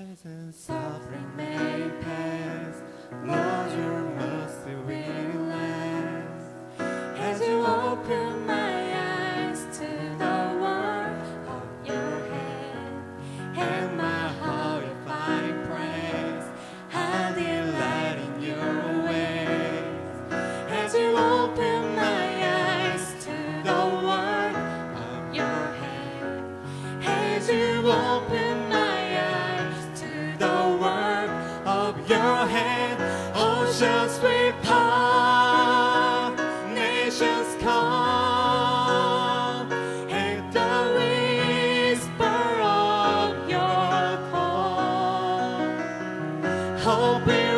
and suffering may pass, Lord, your mercy will last. As you open my eyes to the work of your hand, and my heart will find praise, I delight in your ways. As you open my eyes to the work of your hand, as you open my eyes to the work of your hand, oceans will part, nations come, at the whisper of your call. Open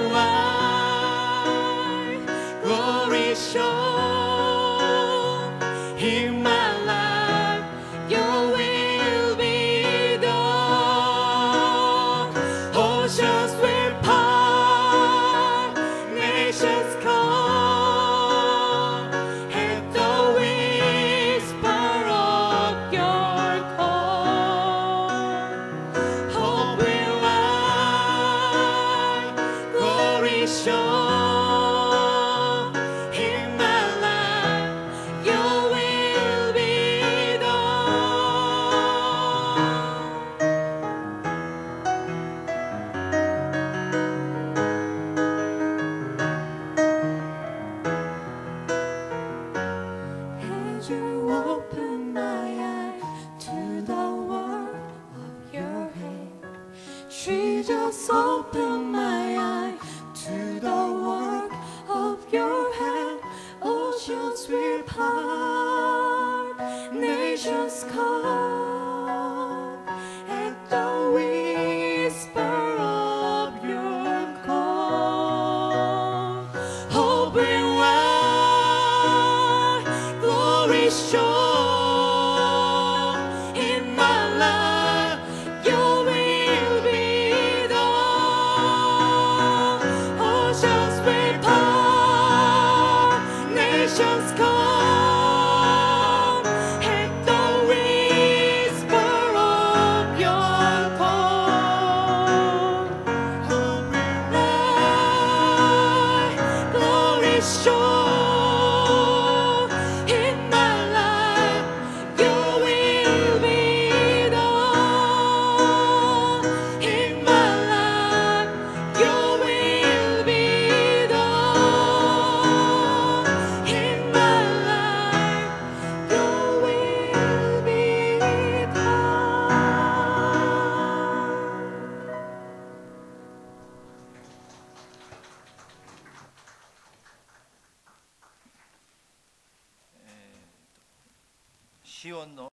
wide, glory show in my life, your will be done. Oceans will part, nations come, at the whisper of your call. Open wide, glory show in my life, your will be done. As you open my eyes to the work of your hand, Jesus, open my eyes to the work of your hand. Oceans will part, nations come, at the whisper of your call. Open wide, glory show in my life, your will be done. Oceans will part, nations come, at the whisper of your call. Open wide, glory show in my life, your will be done. In my life, your will be done. In my life, your will be done. 시온노